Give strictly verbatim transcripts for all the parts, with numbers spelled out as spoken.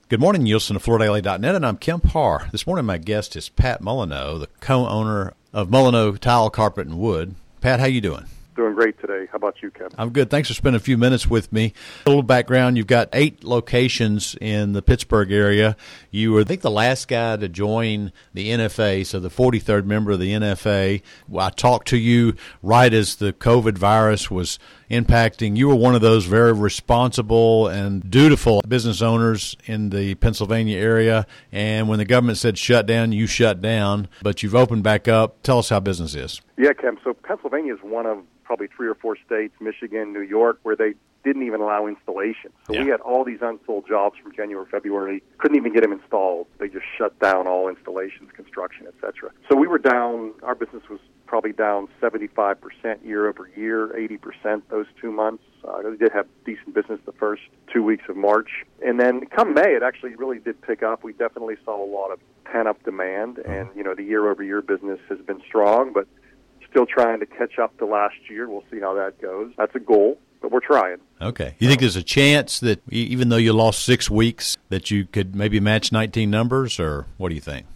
Good morning, you're listening to Florida Daily dot net, and I'm Kemp Harr. This morning my guest is Pat Molyneux, the co-owner of Molyneux Tile, Carpet, and Wood. Pat, how you doing? Doing great today. How about you, Kemp? I'm good. Thanks for spending a few minutes with me. A little background, you've got eight locations in the Pittsburgh area. You were, I think, the last guy to join the N F A, so the forty-third member of the N F A. I talked to you right as the COVID virus was impacting. You were one of those very responsible and dutiful business owners in the Pennsylvania area, and when the government said shut down, you shut down, but you've opened back up. Tell us how business is. Yeah, Kemp. So Pennsylvania is one of probably three or four states, Michigan, New York, where they didn't even allow installation. So yeah. we had all these unsold jobs from January, February, couldn't even get them installed. They just shut down all installations, construction, et cetera. So we were down, our business was probably down seventy-five percent year over year, eighty percent those two months. Uh, we did have decent business the first two weeks of March. And then come May, it actually really did pick up. We definitely saw a lot of pent-up demand, and, you know, the year-over-year business has been strong, but still trying to catch up to last year. We'll see how that goes. That's a goal, but we're trying. Okay. You think there's a chance that even though you lost six weeks, that you could maybe match nineteen numbers, or what do you think?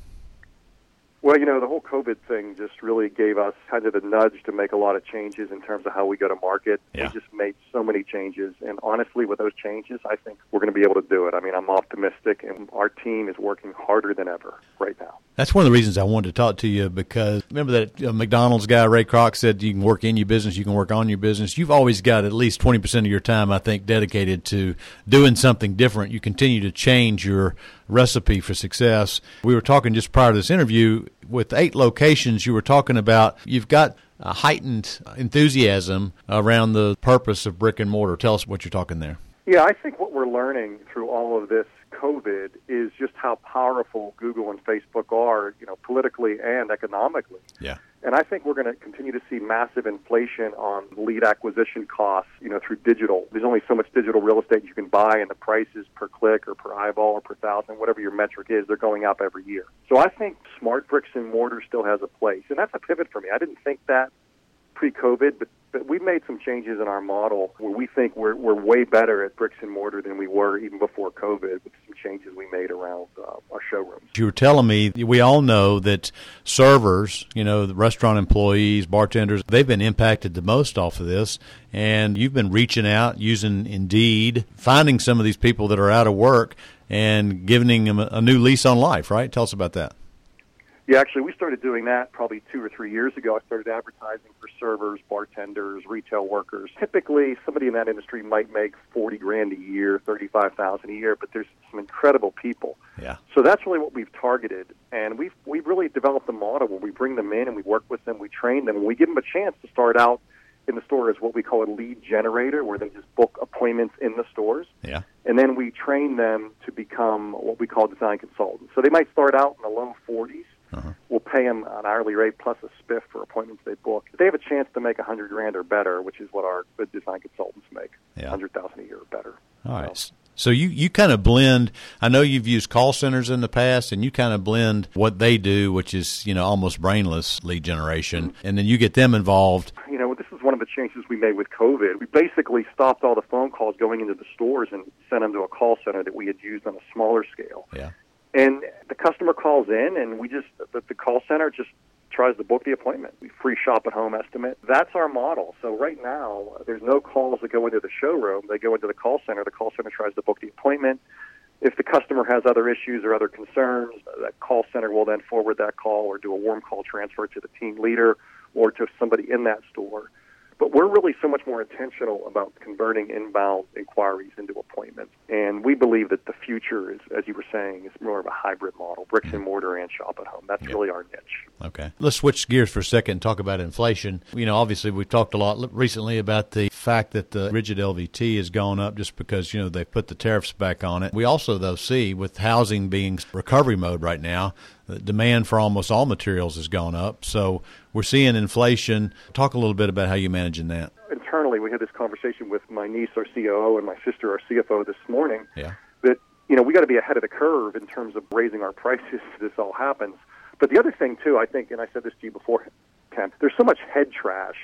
Well, you know, the whole COVID thing just really gave us kind of the nudge to make a lot of changes in terms of how we go to market. Yeah. We just made so many changes, and honestly, with those changes, I think we're going to be able to do it. I mean, I'm optimistic, and our team is working harder than ever right now. That's one of the reasons I wanted to talk to you, because remember that uh, McDonald's guy, Ray Kroc, said you can work in your business, you can work on your business. You've always got at least twenty percent of your time, I think, dedicated to doing something different. You continue to change your recipe for success. We were talking just prior to this interview, with eight locations, you were talking about you've got a heightened enthusiasm around the purpose of brick and mortar. Tell us what you're talking there. Yeah, I think what we're learning through all of this COVID is just how powerful Google and Facebook are, you know, politically and economically. Yeah. And I think we're going to continue to see massive inflation on lead acquisition costs, you know, through digital. There's only so much digital real estate you can buy, and the prices per click or per eyeball or per thousand, whatever your metric is, they're going up every year. So I think smart bricks and mortar still has a place, and that's a pivot for me. I didn't think that pre-COVID, but But we've made some changes in our model where we think we're we're way better at bricks and mortar than we were even before COVID, with some changes we made around uh, our showrooms. You were telling me, we all know that servers, you know, the restaurant employees, bartenders, they've been impacted the most off of this, and you've been reaching out, using Indeed, finding some of these people that are out of work and giving them a, a new lease on life, right? Tell us about that. Yeah, actually, we started doing that probably two or three years ago. I started advertising for servers, bartenders, retail workers. Typically, somebody in that industry might make forty grand a year, thirty-five thousand a year, but there's some incredible people. Yeah. So that's really what we've targeted, and we've we've really developed a model where we bring them in and we work with them, we train them, and we give them a chance to start out in the store as what we call a lead generator, where they just book appointments in the stores. Yeah. And then we train them to become what we call design consultants. So they might start out in the low forties. Uh-huh. We'll pay them an hourly rate plus a spiff for appointments they book. They have a chance to make a hundred grand or better, which is what our good design consultants make. Yeah. Hundred thousand a year or better. All right. So, so you, you kind of blend. I know you've used call centers in the past, and you kind of blend what they do, which is, you know, almost brainless lead generation, mm-hmm. and then you get them involved. You know, this is one of the changes we made with COVID. We basically stopped all the phone calls going into the stores and sent them to a call center that we had used on a smaller scale. Yeah. And the customer calls in, and we just the, the call center just tries to book the appointment. We free shop at home estimate. That's our model. So right now, there's no calls that go into the showroom. They go into the call center. The call center tries to book the appointment. If the customer has other issues or other concerns, that call center will then forward that call or do a warm call transfer to the team leader or to somebody in that store. But we're really so much more intentional about converting inbound inquiries into appointments. And we believe that the future is, as you were saying, is more of a hybrid model, bricks and mortar and shop at home. That's yep. really our niche. Okay. Let's switch gears for a second and talk about inflation. You know, obviously we've talked a lot recently about the fact that the rigid L V T has gone up just because, you know, they put the tariffs back on it. We also, though, see with housing being recovery mode right now, the demand for almost all materials has gone up. So we're seeing inflation. Talk a little bit about how you're managing that. Internally, we had this conversation with my niece, our C O O, and my sister, our C F O, this morning. Yeah. That, you know, we got to be ahead of the curve in terms of raising our prices as this all happens. But the other thing, too, I think, and I said this to you before, Kent, there's so much head trash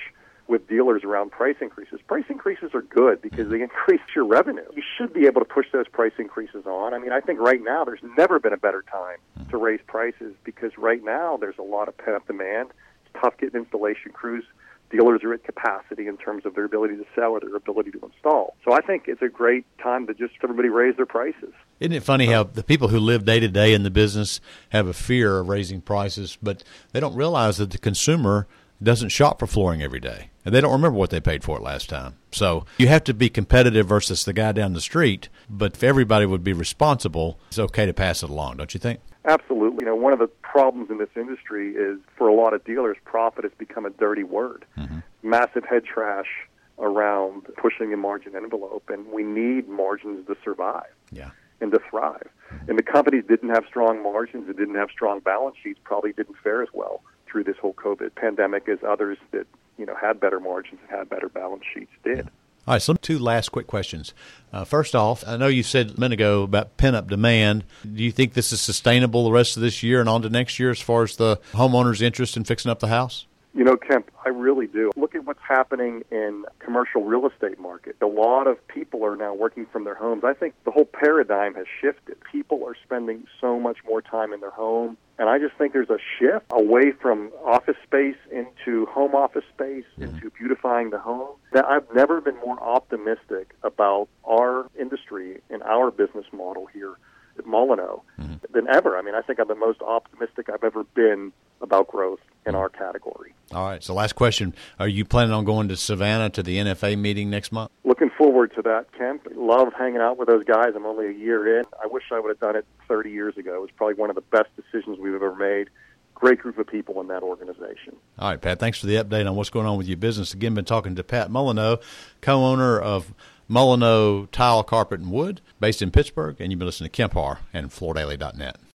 with dealers around price increases. Price increases are good because they increase your revenue. You should be able to push those price increases on. I mean, I think right now there's never been a better time to raise prices because right now there's a lot of pent-up demand. It's tough getting installation crews. Dealers are at capacity in terms of their ability to sell or their ability to install. So I think it's a great time to just everybody raise their prices. Isn't it funny how the people who live day to day in the business have a fear of raising prices, but they don't realize that the consumer doesn't shop for flooring every day, and they don't remember what they paid for it last time. So you have to be competitive versus the guy down the street, but if everybody would be responsible, it's okay to pass it along, don't you think? Absolutely. You know, one of the problems in this industry is for a lot of dealers, profit has become a dirty word. Mm-hmm. Massive head trash around pushing the margin envelope, and we need margins to survive yeah. and to thrive. Mm-hmm. And the companies didn't have strong margins and didn't have strong balance sheets, probably didn't fare as well through this whole COVID pandemic as others that, you know, had better margins and had better balance sheets did. All right, so two last quick questions. Uh, first off, I know you said a minute ago about pent-up demand. Do you think this is sustainable the rest of this year and on to next year as far as the homeowner's interest in fixing up the house? You know, Kemp, I really do. Look at what's happening in commercial real estate market. A lot of people are now working from their homes. I think the whole paradigm has shifted. People are spending so much more time in their home. And I just think there's a shift away from office space into home office space, mm-hmm. into beautifying the home. That I've never been more optimistic about our industry and our business model here at Mullineux mm-hmm. than ever. I mean, I think I'm the most optimistic I've ever been about growth in our category. All right. So last question. Are you planning on going to Savannah to the N F A meeting next month? Looking forward to that, Kemp. Love hanging out with those guys. I'm only a year in. I wish I would have done it thirty years ago. It was probably one of the best decisions we've ever made. Great group of people in that organization. All right, Pat. Thanks for the update on what's going on with your business. Again, been talking to Pat Mullineux, co-owner of Mullineux Tile, Carpet, and Wood, based in Pittsburgh. And you've been listening to Kemp Harr and Floor Daily dot net.